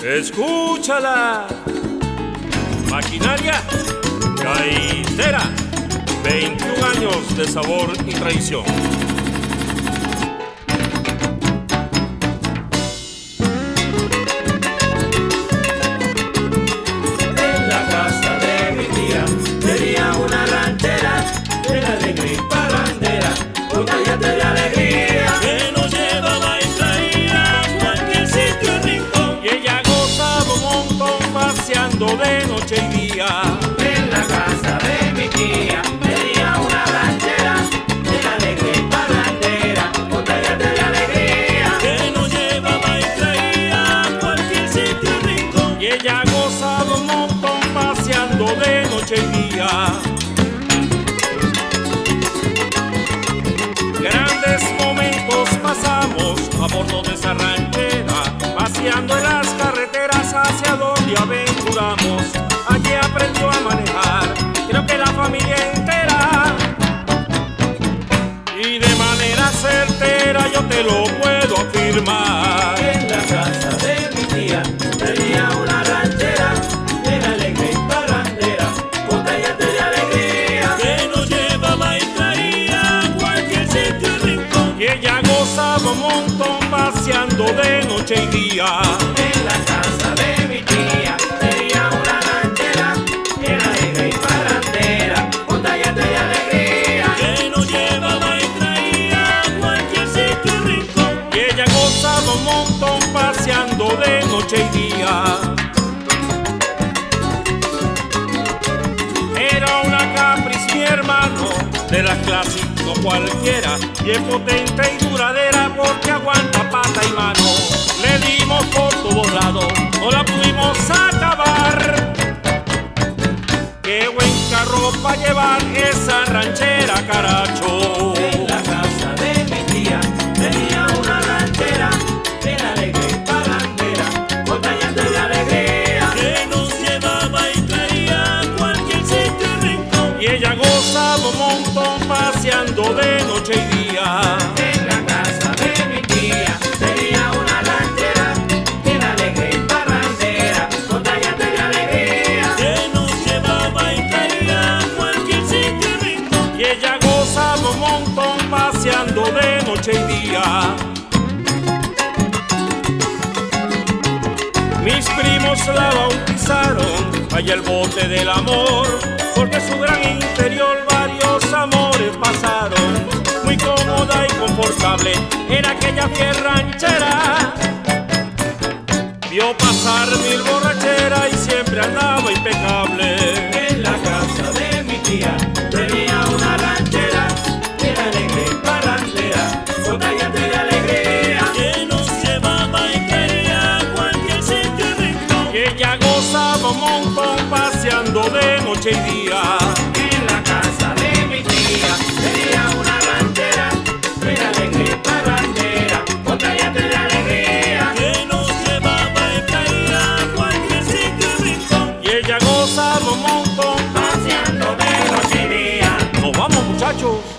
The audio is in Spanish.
Escúchala, maquinaria gaitera, 21 años de sabor y tradición. En la casa de mi tía tenía una ranchera llena de alegría y parrandera, con cállate de alegría Que nos llevaba y traía a cualquier sitio y rincón, y ella gozaba un montón paseando de noche y día. en la casa de mi tía tenía una ranchera llena de alegría y parrandera, con cállate de alegría Que nos llevaba y traía a cualquier sitio y rincón, y ella gozaba un montón paseando de noche y día. Grandes momentos pasamos a bordo de esa ranchera, paseando en las carreteras hacia donde aventuramos. Allí aprendió a manejar, creo que la familia entera, y de manera certera yo te lo puedo afirmar. en la casa de mi tía tenía una ranchera llena de alegría y parrandera, con cállate de alegría Que nos llevaba y traía a cualquier sitio y rincón, y ella gozaba un montón paseando de noche y día. en la casa de mi tía tenía una ranchera llena de alegría y parrandera, con cállate de alegría Que nos llevaba y traía a cualquier sitio y rincón, y ella gozaba un montón paseando de noche y día. Era una Caprice mi hermano, de la clase no cualquiera, bien potente y duradera porque aguanta pata y mano. Le dimos por todos lados, no la pudimos acabar. Qué buen carro pa' llevar esa ranchera, caracho. en la casa de mi tía tenía una ranchera llena de alegría y parrandera, con cállate de alegría Que nos llevaba y traía a cualquier sitio y rincón, y ella gozaba un montón paseando de noche y día. en la casa de mi tía tenía una ranchera llena de alegría y parrandera, con cállate de alegría Que nos llevaba y traía a cualquier sitio y rincón, y ella gozaba un montón paseando de noche y día. Mis primos la bautizaron allá el bote del amor, porque su gran interior varios amores pasaron. Muy cómoda y confortable era aquella fiel ranchera, vio pasar mil borracheras y siempre andaba impecable. en la casa de mi tía tenía una ranchera llena de alegría y parrandera, con cállate de alegría Que nos llevaba y traía a cualquier sitio y rincón, y ella gozaba un montón paseando de noche y día. en la casa de mi tía tenía una ranchera llena de alegría y parrandera, con cállate de alegría Que nos llevaba y traía a cualquier sitio y rincón, y ella gozaba un montón. paseando de noche y día. Nos vamos, muchachos.